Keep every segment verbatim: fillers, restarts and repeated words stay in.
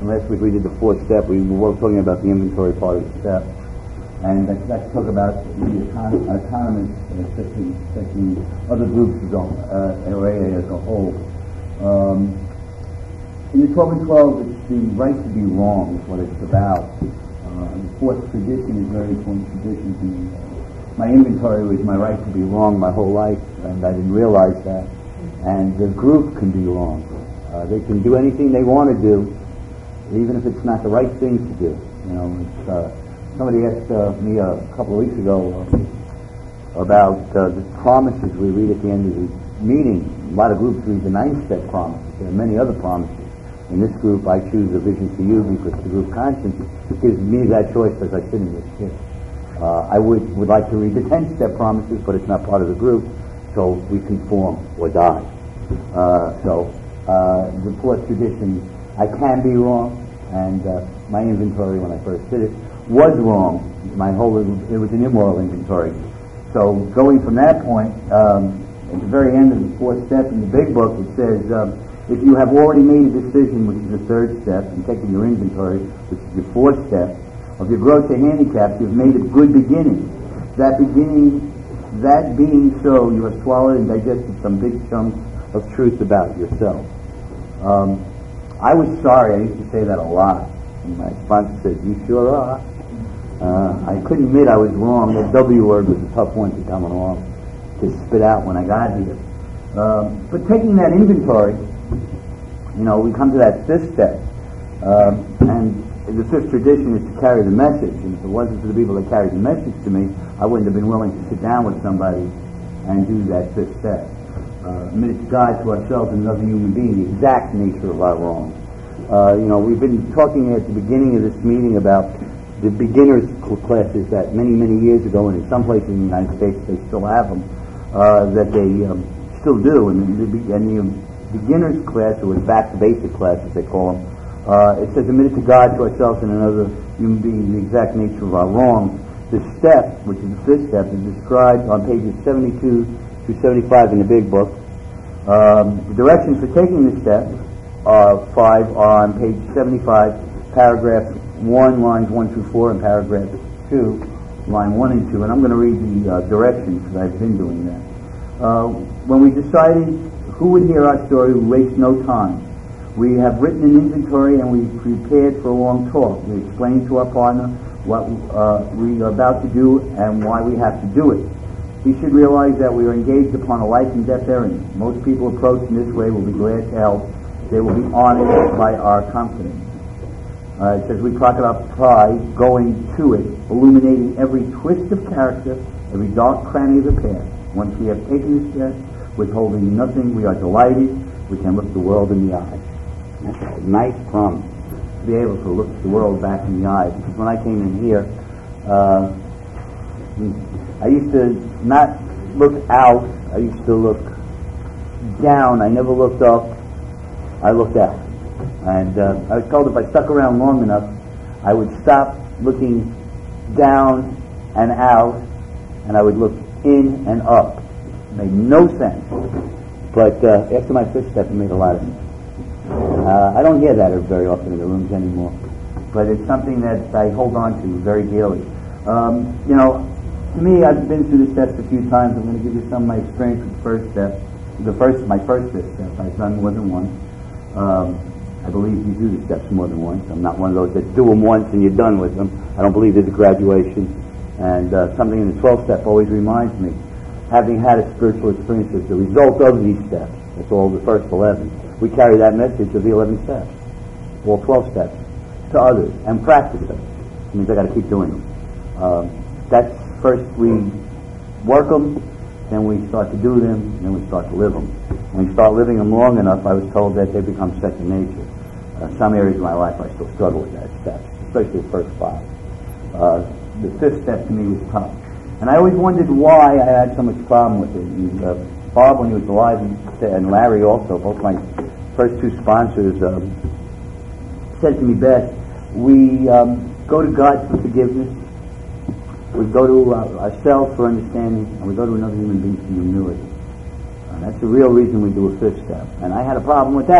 last week we did the fourth step. We were talking about the inventory part of the step. And let's, let's talk about the econ- autonomous uh, setting, setting other groups as a, uh, A A as a whole. Um, in the twelve and twelve, it's the right to be wrong is what it's about. Uh, the fourth tradition is very important tradition to me. My inventory was my right to be wrong my whole life, and I didn't realize that. And the group can be wrong. Uh, they can do anything they want to do, even if it's not the right thing to do. You know, it's, uh, somebody asked uh, me a couple of weeks ago uh, about uh, the promises we read at the end of the meeting. A lot of groups read the nine-step promises. There are many other promises. In this group, I choose a vision for you because the group conscience gives me that choice as I sit in this chair. Uh, I would, would like to read the ten-step promises, but it's not part of the group, so we conform or die. Uh, so uh, the fourth tradition, I can be wrong, and uh, my inventory when I first did it was wrong. My whole it was an immoral inventory. So going from that point, um, at the very end of the fourth step in the big book, it says, um, if you have already made a decision, which is the third step, and taken your inventory, which is your fourth step, of your growth or handicaps, you've made a good beginning. That beginning, that being so, you have swallowed and digested some big chunks of truth about yourself. Um, I was sorry. I used to say that a lot. And my sponsor said, you sure are. Uh, I couldn't admit I was wrong. The W word was a tough one to come along, to spit out when I got here. Um, but taking that inventory, you know, we come to that fifth step. Um, and the fifth tradition is to carry the message, and if it wasn't for the people that carried the message to me, I wouldn't have been willing to sit down with somebody and do that fifth step. Uh, admit to God, to ourselves, and another human being, the exact nature of our wrong. Uh, you know, we've been talking at the beginning of this meeting about the beginners classes that many, many years ago, and in some places in the United States they still have them, uh, that they um, still do, and the, and the beginners class, or back to basic class as they call them, Uh, it says, admit to God, to ourselves, and another human being the exact nature of our wrongs. The step, which is the fifth step, is described on pages seventy-two through seventy-five in the big book. Um, the directions for taking this step, uh, five, are on page seventy-five, paragraph one, lines one through four, and paragraph two, line one and two. And I'm going to read the uh, directions because I've been doing that. Uh, when we decided who would hear our story, we waste no time. We have written an inventory and we prepared for a long talk. We explained to our partner what uh, we are about to do and why we have to do it. He should realize that we are engaged upon a life and death errand. Most people approached in this way will be glad to help. They will be honored by our confidence. Uh, it says we crocodile pride going to it, illuminating every twist of character, every dark cranny of the past. Once we have taken this step, withholding nothing, we are delighted. We can look the world in the eye. That's a nice promise, to be able to look the world back in the eye. Because when I came in here, uh, I used to not look out. I used to look down. I never looked up. I looked out. And uh, I was told if I stuck around long enough, I would stop looking down and out, and I would look in and up. It made no sense. But uh, after my fifth step, it made a lot of sense. Uh, I don't hear that very often in the rooms anymore, but it's something that I hold on to very dearly. Um, you know, to me, I've been through the steps a few times. I'm going to give you some of my experience with the first step. The first, my first fifth step, I've done more than one. Um, I believe you do the steps more than once. I'm not one of those that do them once and you're done with them. I don't believe there's a graduation. And uh, something in the twelfth step always reminds me, having had a spiritual experience as the result of these steps. That's all the first eleven. We carry that message of the eleven steps, all twelve steps, to others and practice them. It means I got to keep doing them. Um, that's first we work them, then we start to do them, and then we start to live them. When we start living them long enough, I was told that they become second nature. Uh, some areas of my life I still struggle with that step, especially the first five. Uh, the fifth step to me was tough. And I always wondered why I had so much problem with it. And, uh, Bob, when he was alive, and Larry also, both my first two sponsors, um, said to me best, we um, go to God for forgiveness, we go to uh, ourselves for understanding, and we go to another human being for humility. Uh, that's the real reason we do a fifth step. And I had a problem with that.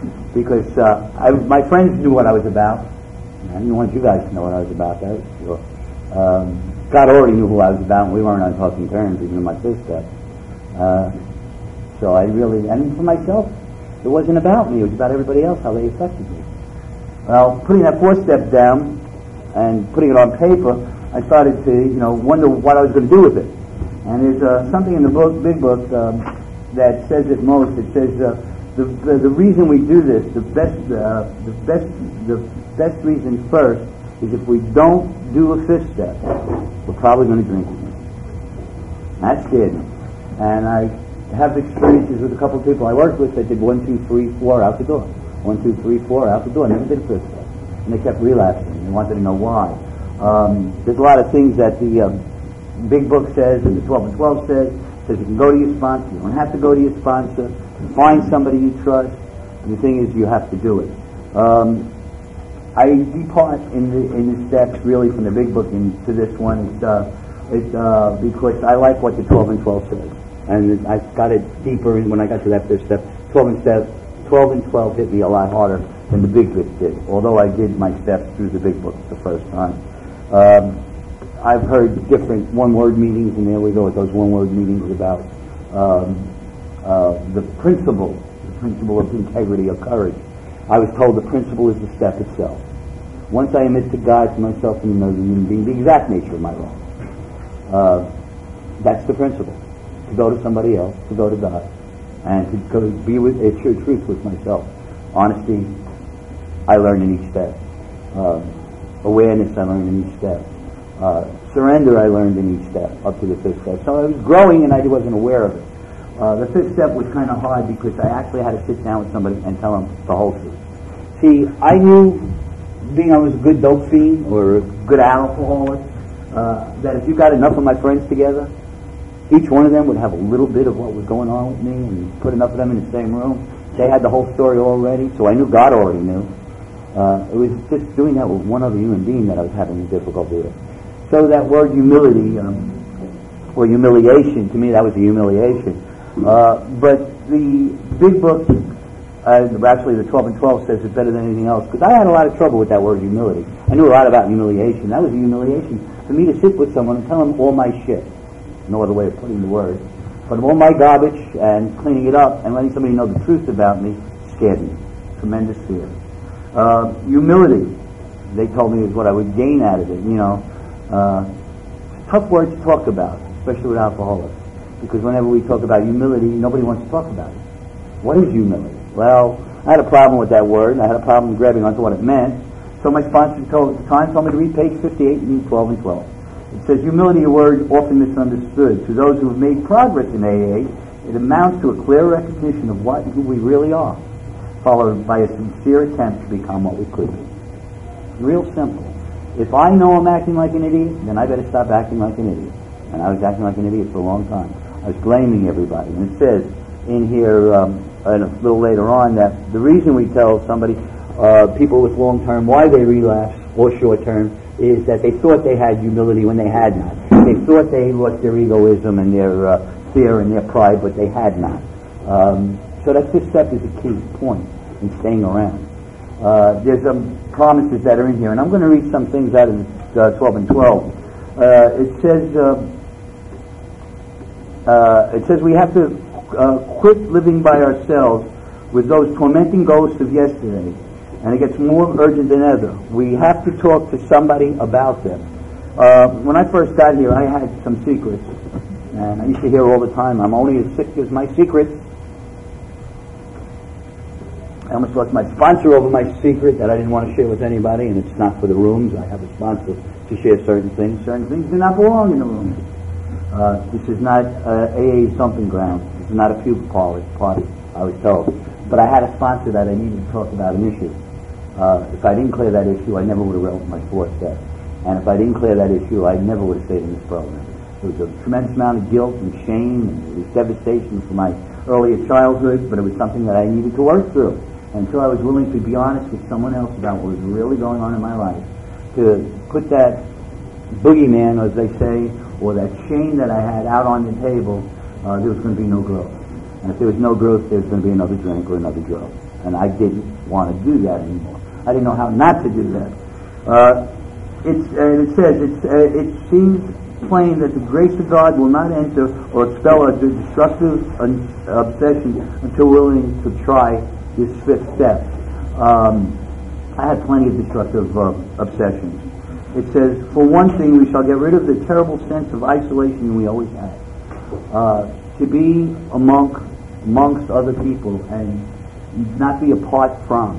because uh, I, my friends knew what I was about. I didn't want you guys to know what I was about, that was sure. Um, God already knew who I was about, and we weren't on talking terms, even in my fifth step. Uh, so I really, and for myself, it wasn't about me, it was about everybody else, how they affected me. Well, putting that fourth step down and putting it on paper, I started to, you know, wonder what I was going to do with it. And there's uh, something in the book, big book, um, that says it most. It says uh, the, the the reason we do this, the best, uh, the best, the best reason first is if we don't do a fifth step, we're probably going to drink again. That scared me, and I have experiences with a couple of people I worked with that did one, two, three, four out the door, one, two, three, four out the door, never did a fifth step, and they kept relapsing. They wanted to know why. Um, there's a lot of things that the uh, big book says, and the twelve and twelve says. Says you can go to your sponsor. You don't have to go to your sponsor. You find somebody you trust. And the thing is, you have to do it. Um, I depart in the in the steps really from the big book into this one. It's uh, it's uh, because I like what the twelve and twelve says, and I got it deeper in when I got to that fifth step. Twelve and step, twelve and twelve hit me a lot harder than the big book did. Although I did my steps through the big book the first time. Um, I've heard different one-word meetings, and there we go with those one-word meetings about um, uh, the principle, the principle of integrity or courage. I was told the principle is the step itself. Once I admit to God, to myself, and another human being, the exact nature of my wrong. Uh, that's the principle. To go to somebody else, to go to God, and to go be with, uh, true truth with myself. Honesty, I learned in each step. Uh, awareness, I learned in each step. Uh, surrender, I learned in each step, up to the fifth step. So I was growing and I wasn't aware of it. Uh, the fifth step was kind of hard because I actually had to sit down with somebody and tell them the whole truth. See, I knew, being I was a good dope fiend or a good alcoholic, uh, that if you got enough of my friends together, each one of them would have a little bit of what was going on with me, and put enough of them in the same room. They had the whole story already, so I knew God already knew. Uh, it was just doing that with one other human being that I was having difficulty with. So that word humility, um, or humiliation, to me that was a humiliation. Uh, but the big book, uh, actually the twelve and twelve says it's better than anything else, because I had a lot of trouble with that word humility. I knew a lot about humiliation. That was a humiliation for me to sit with someone and tell them all my shit. No other way of putting the word. But all my garbage and cleaning it up and letting somebody know the truth about me scared me. Tremendous fear. Uh, humility, they told me, is what I would gain out of it, you know. Uh, tough word to talk about, especially with alcoholics, because whenever we talk about humility, nobody wants to talk about it. What is humility? Well, I had a problem with that word. I had a problem grabbing onto what it meant. So my sponsor told, at the time told me to read page fifty-eight and twelve and twelve. It says, humility, a word often misunderstood. To those who have made progress in A A, it amounts to a clear recognition of what who we really are, followed by a sincere attempt to become what we could be. Real simple. If I know I'm acting like an idiot, then I better stop acting like an idiot. And I was acting like an idiot for a long time. I was blaming everybody. And it says in here, um, and a little later on, that the reason we tell somebody, uh, people with long-term, why they relapse, or short-term, is that they thought they had humility when they had not. They thought they lost their egoism and their uh, fear and their pride, but they had not. Um, so that fifth step is a key point in staying around. Uh, there's some promises that are in here, and I'm going to read some things out of uh, twelve and twelve. Uh, it says, uh, uh, it says we have to uh, quit living by ourselves with those tormenting ghosts of yesterday, and it gets more urgent than ever. We have to talk to somebody about them. Uh, when I first got here, I had some secrets, and I used to hear all the time, I'm only as sick as my secrets. I almost lost my sponsor over my secret that I didn't want to share with anybody, and it's not for the rooms. I have a sponsor to share certain things. Certain things do not belong in the rooms. Uh, this is not uh, A A's dumping ground. This is not a puke party, I was told. But I had a sponsor that I needed to talk about an issue. Uh, if I didn't clear that issue, I never would have wrote my fourth step. And if I didn't clear that issue, I never would have stayed in this program. There was a tremendous amount of guilt and shame, and it was devastation for my earlier childhood, but it was something that I needed to work through. Until I was willing to be honest with someone else about what was really going on in my life, to put that boogeyman, as they say, or that shame that I had out on the table, uh, there was going to be no growth. And if there was no growth, there was going to be another drink or another drug. and I didn't want to do that anymore. I didn't know how not to do that. Uh, it's, uh, it says, it's, uh, it seems plain that the grace of God will not enter or expel a destructive obsession until willing to try this fifth step. Um, I had plenty of destructive uh, obsessions. It says, for one thing, we shall get rid of the terrible sense of isolation we always had. Uh, to be among, amongst other people and not be apart from.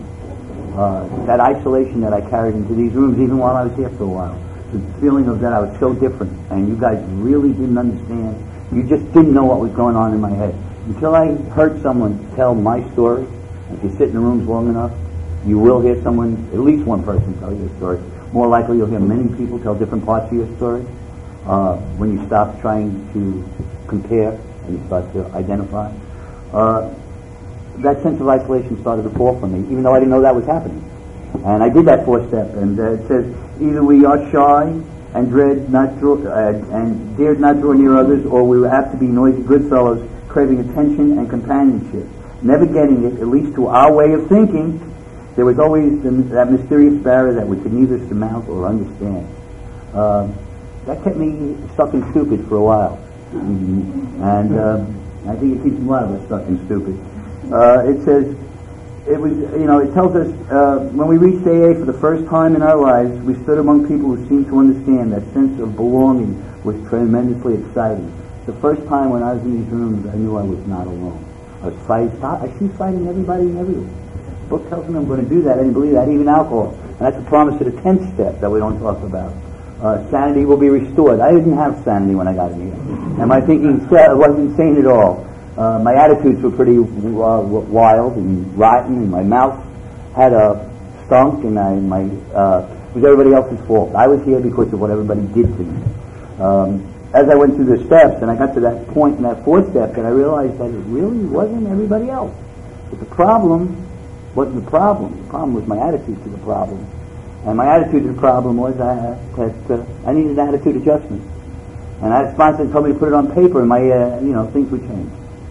Uh, that isolation that I carried into these rooms, even while I was here for a while. The feeling of that I was so different, and you guys really didn't understand. You just didn't know what was going on in my head. Until I heard someone tell my story, if you sit in the rooms long enough, you will hear someone, at least one person tell you a story. More likely you'll hear many people tell different parts of your story. Uh, when you stop trying to compare and you start to identify. Uh, that sense of isolation started to fall from me, even though I didn't know that was happening. And I did that fourth step, and uh, it says, either we are shy and dread not draw, uh, and dared not draw near others, or we were apt to be noisy good fellows, craving attention and companionship. Never getting it, at least to our way of thinking, there was always the, that mysterious barrier that we could neither surmount or understand. Uh, that kept me stuck and stupid for a while. Mm-hmm. And uh, I think it keeps a lot of us stuck and stupid. Uh, it says, it was, you know, it tells us, uh, when we reached A A for the first time in our lives, we stood among people who seemed to understand. That sense of belonging was tremendously exciting. The first time when I was in these rooms, I knew I was not alone. I was fighting, I see fighting everybody and everywhere. The book tells me I'm going to do that. I didn't believe that, even alcohol. And that's the promise of the tenth step that we don't talk about. Uh, sanity will be restored. I didn't have sanity when I got in here. And my thinking wasn't sane at all. Uh, my attitudes were pretty uh, wild and rotten, and my mouth had a stunk, and I, my uh, it was everybody else's fault. I was here because of what everybody did to me. Um, as I went through the steps, and I got to that point in that fourth step, and I realized that it really wasn't everybody else. But the problem wasn't the problem. The problem was my attitude to the problem. And my attitude to the problem was I, that uh, I needed an attitude adjustment. And I had a sponsor told me to put it on paper, and my uh, you know things would change.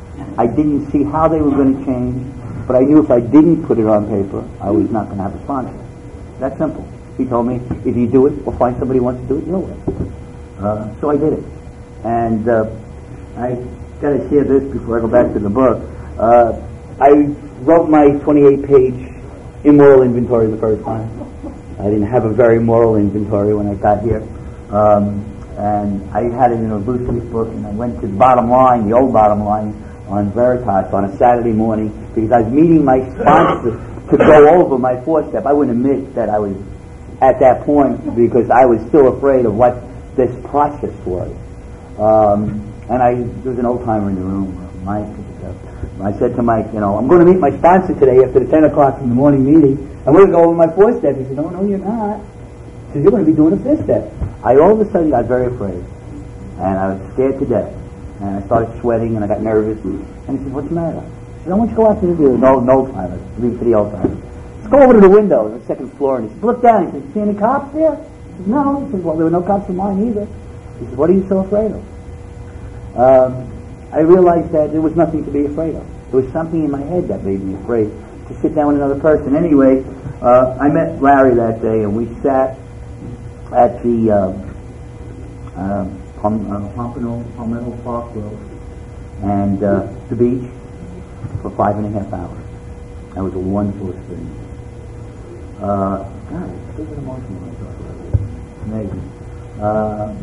I didn't see how they were going to change, but I knew if I didn't put it on paper, I was not going to have a sponsor. That simple. He told me, if you do it, we'll find somebody who wants to do it your way. Uh, so I did it. And uh, I got to share this before I go back to the book. Uh, I wrote my twenty-eight page immoral inventory the first time. I didn't have a very moral inventory when I got here. Um, and I had it in a loose leaf book, and I went to the bottom line, the old bottom line, on Veritas on a Saturday morning, because I was meeting my sponsor to go over my fourth step. I wouldn't admit that I was at that point because I was still afraid of what this process was. Um, and I, there was an old timer in the room, Mike. I said to Mike, you know, I'm going to meet my sponsor today after the ten o'clock in the morning meeting. I'm going to go over my fourth step. He said, no, no, you're not. He said, you're going to be doing a fifth step. I all of a sudden got very afraid, and I was scared to death. And I started sweating, and I got nervous. And he said, what's the matter? I said, I want you to go out to the view. No, no timer. Leave for the old timer. Let's go over to the window on the second floor. And he said, look down. He said, see any cops there? I said, no. He said, well, there were no cops in mine either. He said, what are you so afraid of? Um, I realized that there was nothing to be afraid of. There was something in my head that made me afraid to sit down with another person. Anyway, uh, I met Larry that day, and we sat at the uh, uh, Pom- uh, Pompano, Palmetto Park Road and uh, the beach for five and a half hours. That was a wonderful experience. Uh, God, I still get emotional when I talk about it. Amazing. Uh,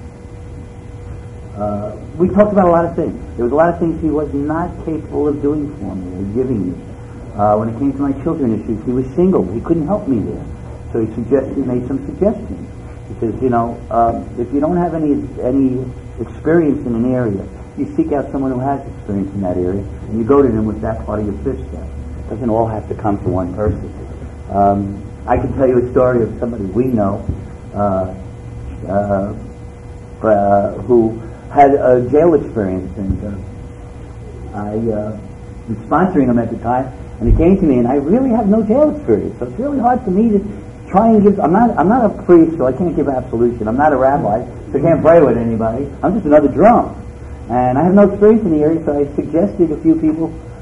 uh, we talked about a lot of things. There was a lot of things he was not capable of doing for me or giving me. Uh, when it came to my children issues, he was single. He couldn't help me there. So he suggested, made some suggestions. He says, you know, uh, if you don't have any any experience in an area, you seek out someone who has experience in that area, and you go to them with that part of your fifth step. It doesn't all have to come from one person. Um, I can tell you a story of somebody we know uh, uh, uh, who had a jail experience, and uh, I uh, was sponsoring him at the time, and he came to me, and I really have no jail experience, so it's really hard for me to try and give. I'm not. I'm not a priest, so I can't give absolution. I'm not a rabbi, so I can't pray with anybody. I'm just another drunk, and I have no experience in the area. So I suggested a few people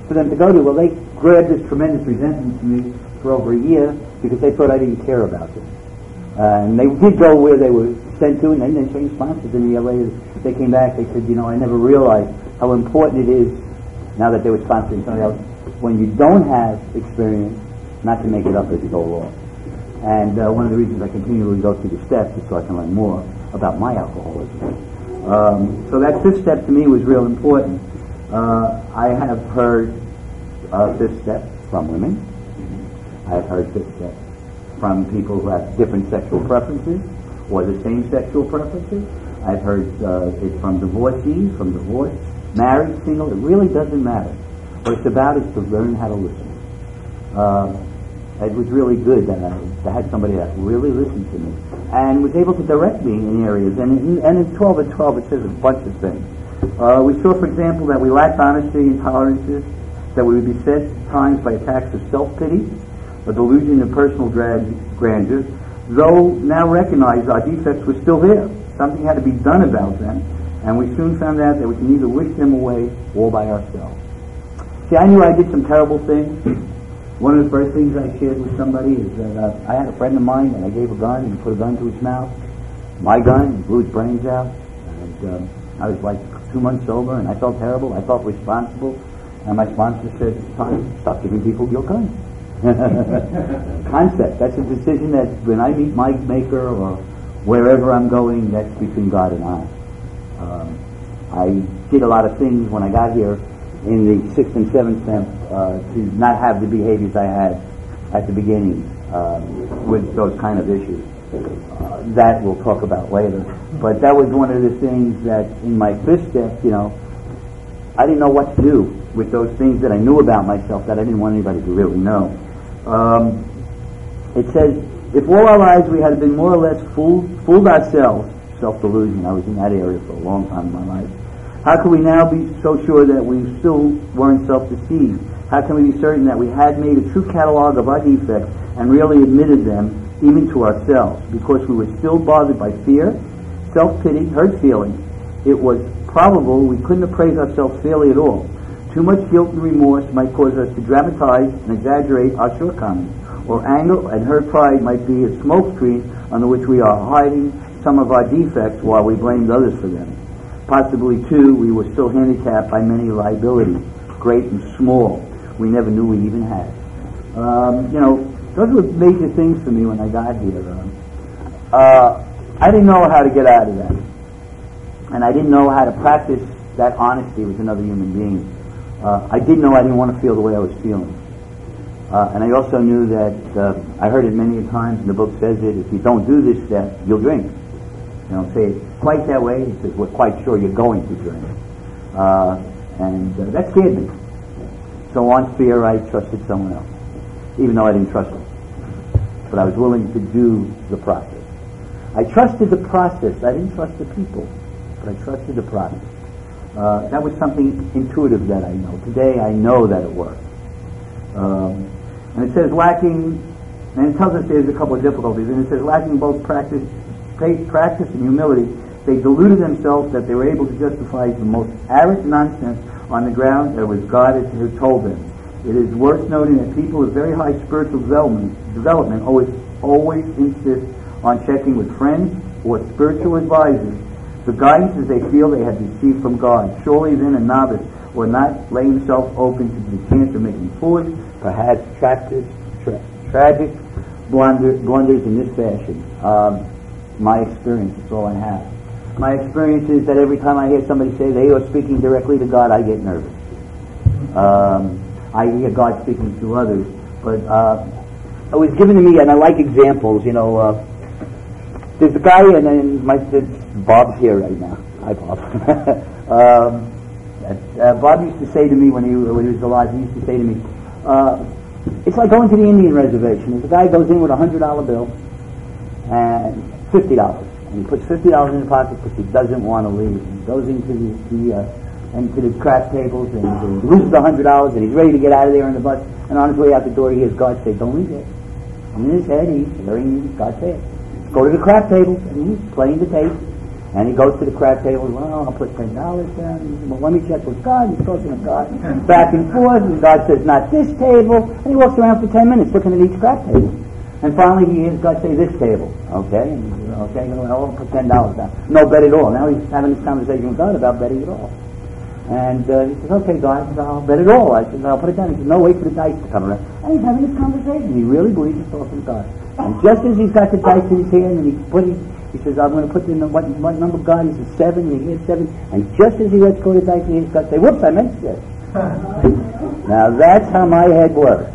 for them to go to. Well, they grabbed this tremendous resentment to me for over a year because they thought I didn't care about them. Uh, and they did go where they were sent to, and then they changed sponsors. And a year later, they came back. They said, you know, I never realized how important it is, now that they were sponsoring somebody else, when you don't have experience, not to make it up as you go along. And uh, one of the reasons I continually go through the steps is so I can learn more about my alcoholism. Um, so that fifth step to me was real important. Uh, I have heard uh, fifth steps from women. I have heard fifth steps from people who have different sexual preferences or the same sexual preferences. I've heard uh, it from divorcees, from divorced, married, single. It really doesn't matter. What it's about is to learn how to listen. Uh, it was really good that I, I had somebody that really listened to me and was able to direct me in areas. And in, and in twelve and twelve it says a bunch of things. Uh, we saw, for example, that we lacked honesty and tolerances, that we would be beset at times by attacks of self-pity, a delusion of personal gra- grandeur, though now recognized our defects were still there. Something had to be done about them, and we soon found out that we can either wish them away all by ourselves. See, I knew I did some terrible things. One of the first things I shared with somebody is that uh, I had a friend of mine, and I gave a gun, and he put a gun to his mouth, my gun, and blew his brains out. And um, I was like two months sober, and I felt terrible. I felt responsible, and my sponsor said, "Fine, stop giving people your guns." Concept. That's a decision that when I meet my maker or wherever I'm going, that's between God and I. Um, I did a lot of things when I got here in the sixth and seventh step uh, to not have the behaviors I had at the beginning uh, with those kind of issues. Uh, that we'll talk about later. But that was one of the things that in my fifth step, you know, I didn't know what to do with those things that I knew about myself that I didn't want anybody to really know. Um, it says, if all our lives we had been more or less fooled, fooled ourselves, self-delusion, I was in that area for a long time in my life, how can we now be so sure that we still weren't self-deceived? How can we be certain that we had made a true catalog of our defects and really admitted them even to ourselves? Because we were still bothered by fear, self-pity, hurt feelings. It was probable we couldn't appraise ourselves fairly at all. Too much guilt and remorse might cause us to dramatize and exaggerate our shortcomings, or anger and hurt pride might be a smokescreen under which we are hiding some of our defects while we blamed others for them. Possibly, too, we were still handicapped by many liabilities, great and small, we never knew we even had. Um, you know, those were major things for me when I got here. Uh, uh, I didn't know how to get out of that. And I didn't know how to practice that honesty with another human being. Uh, I did know I didn't want to feel the way I was feeling. Uh, and I also knew that, uh, I heard it many times, and the book says it, if you don't do this step, you'll drink. They don't say it quite that way. It says, we're quite sure you're going to drink. Uh, and uh, that scared me. So on fear, I trusted someone else, even though I didn't trust them. But I was willing to do the process. I trusted the process. I didn't trust the people, but I trusted the process. Uh, that was something intuitive that I know. Today, I know that it works. Um, and it says lacking, and it tells us there's a couple of difficulties, and it says lacking both practice, faith, practice and humility, they deluded themselves that they were able to justify the most arrant nonsense on the ground that it was God who told them. It is worth noting that people with very high spiritual development, development always, always insist on checking with friends or spiritual advisors the guidances they feel they had received from God. Surely then a novice will not lay himself open to the chance of making foolish, perhaps tragic, tra- tragic blunder, blunders in this fashion. Um, my experience is all I have. My experience is that every time I hear somebody say they are speaking directly to God, I get nervous. Um, I hear God speaking to others, but uh, it was given to me, and I like examples. You know, uh, there's a guy, and then my Bob's here right now. Hi, Bob. um, uh, Bob used to say to me when he when he was alive, he used to say to me, uh, "It's like going to the Indian reservation. There's a guy goes in with a hundred dollar bill and fifty dollars, and he puts fifty dollars in his pocket because he doesn't want to leave. He goes into the, the uh, into the craft tables and he loses a hundred dollars, and he's ready to get out of there on the bus. And on his way out the door, he hears God say, 'Don't leave there.' And in his head, he's hearing God say it. Go to the craft tables, and he's playing the tape. And he goes to the crab table. Well, I'll put ten dollars down. He says, well, let me check with God. He's talking to God back and forth. And God says, not this table. And he walks around for ten minutes looking at each crab table. And finally, he hears God say, this table. Okay, and, okay. I'll put ten dollars down. No bet at all. Now he's having this conversation with God about betting at all. And uh, he says, okay, God, I'll bet it all. I said, I'll put it down. He says, no, wait for the dice to come around. And he's having this conversation. He really believes he's talking to God. And just as he's got the dice in his hand, and he put it, he says, I'm going to put in the, what, what number God? He says, seven, and he hears seven. And just as he lets go of the dice, he hears God say, whoops, I meant six. Now that's how my head works.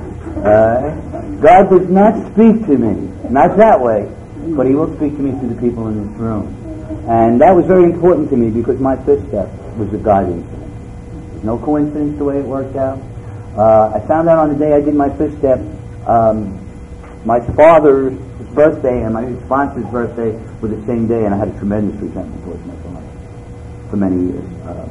Uh, God does not speak to me, not that way, but he will speak to me through the people in this room. And that was very important to me because my fifth step was a God incident. No coincidence the way it worked out. Uh, I found out on the day I did my fifth step, um, my father's birthday and my sponsor's birthday were the same day, and I had a tremendous resentment towards my father for many years. Uh,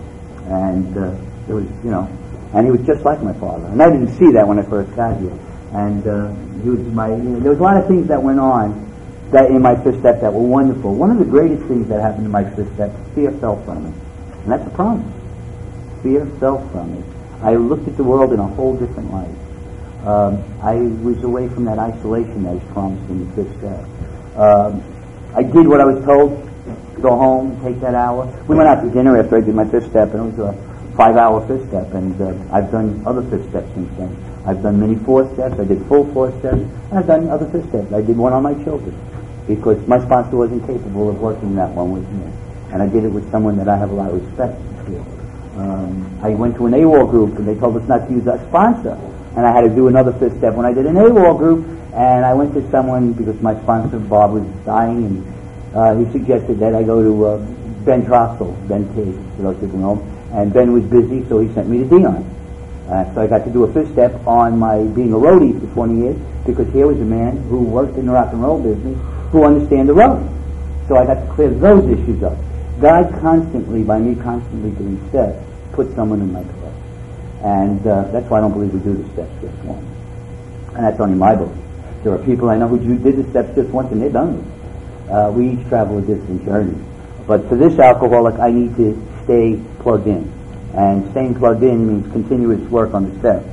and uh, it was, you know, and he was just like my father. And I didn't see that when I first got here. And uh, he was my. You know, there was a lot of things that went on that in my fifth step that were wonderful. One of the greatest things that happened in my fifth step, fear fell from me. And that's a promise. Fear fell from me. I looked at the world in a whole different light. Um, I was away from that isolation that is promised in the fifth step. Um, I did what I was told. Go home, take that hour. We went out to dinner after I did my fifth step, and it was a five-hour fifth step. And uh, I've done other fifth steps since then. I've done many fourth steps. I did full fourth steps. And I've done other fifth steps. I did one on my children because my sponsor wasn't capable of working that one with me. And I did it with someone that I have a lot of respect for. Um, I went to an AWOL group, and they told us not to use our sponsor. And I had to do another fifth step when I did an AWOL group. And I went to someone because my sponsor, Bob, was dying, and uh, he suggested that I go to uh, Ben Troxel, Ben T, for those people know him. And Ben was busy, so he sent me to Dion. Uh, so I got to do a fifth step on my being a roadie for twenty years, because here was a man who worked in the rock and roll business who understand the road. So I got to clear those issues up. God constantly, by me constantly doing steps, put someone in my place. And uh, that's why I don't believe we do the steps just once. And that's only my belief. There are people I know who did the steps just once and they're done with it. Uh, we each travel a distant journey. But for this alcoholic, I need to stay plugged in. And staying plugged in means continuous work on the steps.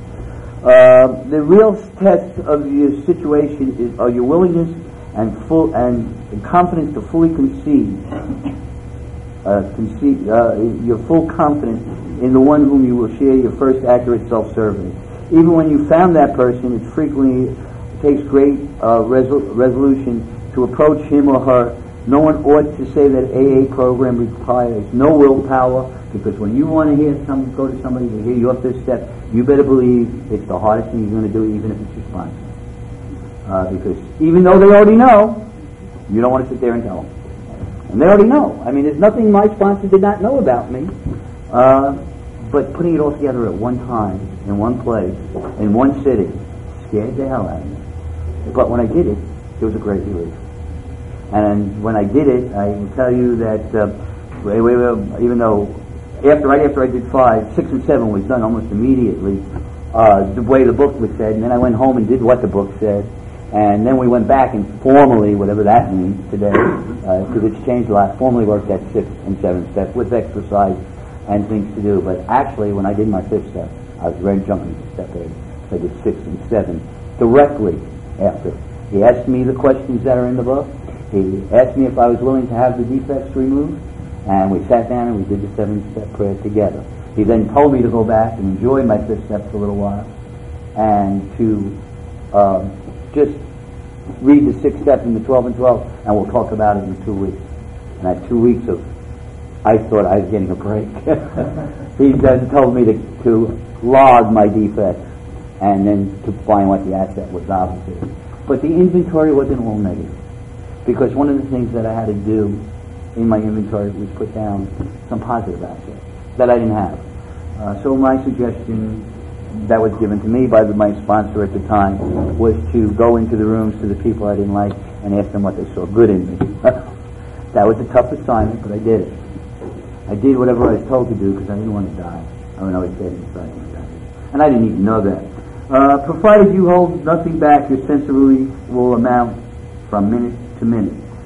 Uh, the real test of your situation is are your willingness and full and confidence to fully concede, uh, concede uh, your full confidence in the one whom you will share your first accurate self-survey. Even when you found that person, it frequently takes great uh, resol- resolution to approach him or her. No one ought to say that A A program requires no willpower, because when you want to hear some, go to somebody to hear your fifth step, you better believe it's the hardest thing you're going to do, even if it's your sponsor. Uh, because even though they already know, you don't want to sit there and tell them. And they already know. I mean, there's nothing my sponsor did not know about me. Uh, but putting it all together at one time, in one place, in one city, scared the hell out of me. But when I did it, it was a great relief. And when I did it, I will tell you that uh, even though after right after I did five, six and seven was done almost immediately, uh, the way the book was said, and then I went home and did what the book said, and then we went back and formally, whatever that means today, because uh, it's changed a lot, formally worked at six and seven steps with exercise and things to do. But actually, when I did my fifth step, I was ready jumping to step eight. So I did six and seven directly after. He asked me the questions that are in the book. He asked me if I was willing to have the defects removed, and we sat down and we did the seven-step prayer together. He then told me to go back and enjoy my fifth step for a little while, and to um, just read the sixth step and the twelve and twelve, and we'll talk about it in two weeks. And that two weeks of, I thought I was getting a break. He then told me to, to log my defects, and then to find what the asset was opposite. But the inventory wasn't all negative. Because one of the things that I had to do in my inventory was put down some positive assets that I didn't have. Uh, so my suggestion that was given to me by the, my sponsor at the time was to go into the rooms to the people I didn't like and ask them what they saw good in me. That was a tough assignment, but I did it. I did whatever I was told to do because I didn't want to die. I mean, I was dead inside. And I didn't even know that. Uh, provided you hold nothing back, your sense of relief will amount from minute to minute.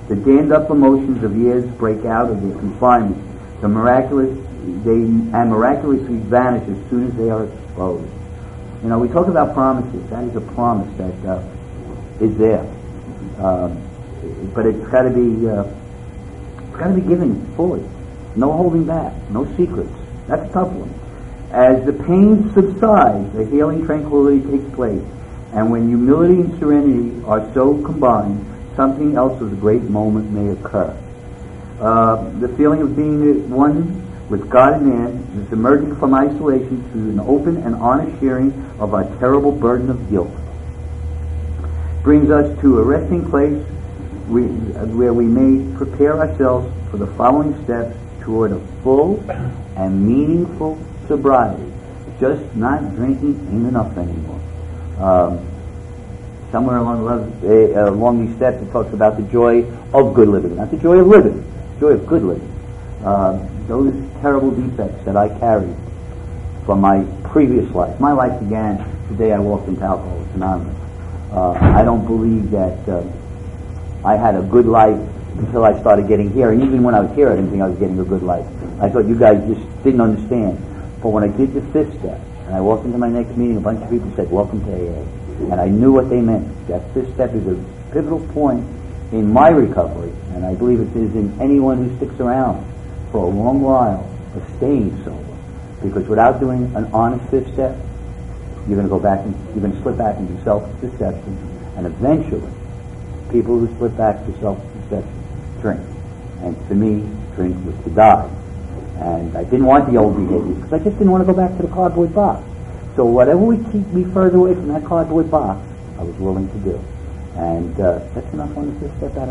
The dammed-up emotions of years break out of their confinement. The miraculous, they and miraculously vanish as soon as they are exposed. You know, we talk about promises. That is a promise that uh, is there, um, but it's got to be, uh, it's got to be given fully. No holding back. No secrets. That's a tough one. As the pain subsides, the healing tranquility takes place, and when humility and serenity are so combined, something else of a great moment may occur. Uh, the feeling of being one with God and man is emerging from isolation to an open and honest sharing of our terrible burden of guilt. Brings us to a resting place we, where we may prepare ourselves for the following steps toward a full and meaningful sobriety. Just not drinking ain't enough anymore. Um, somewhere along, the, uh, along these steps it talks about the joy of good living, not the joy of living, joy of good living. Uh, those terrible defects that I carried from my previous life. My life began the day I walked into Alcoholics Anonymous. Uh, I don't believe that uh, I had a good life until I started getting here, and even when I was here I didn't think I was getting a good life. I thought you guys just didn't understand. But when I did the fifth step, and I walked into my next meeting, a bunch of people said, "Welcome to A A." And I knew what they meant. That fifth step is a pivotal point in my recovery, and I believe it is in anyone who sticks around for a long while of staying sober. Because without doing an honest fifth step, you're going to go back and you're going to slip back into self-deception, and eventually, people who slip back to self-deception drink. And to me, drink was to die. And I didn't want the old behavior because I just didn't want to go back to the cardboard box. So whatever would keep me further away from that cardboard box, I was willing to do. And uh, that's enough on the fifth step out of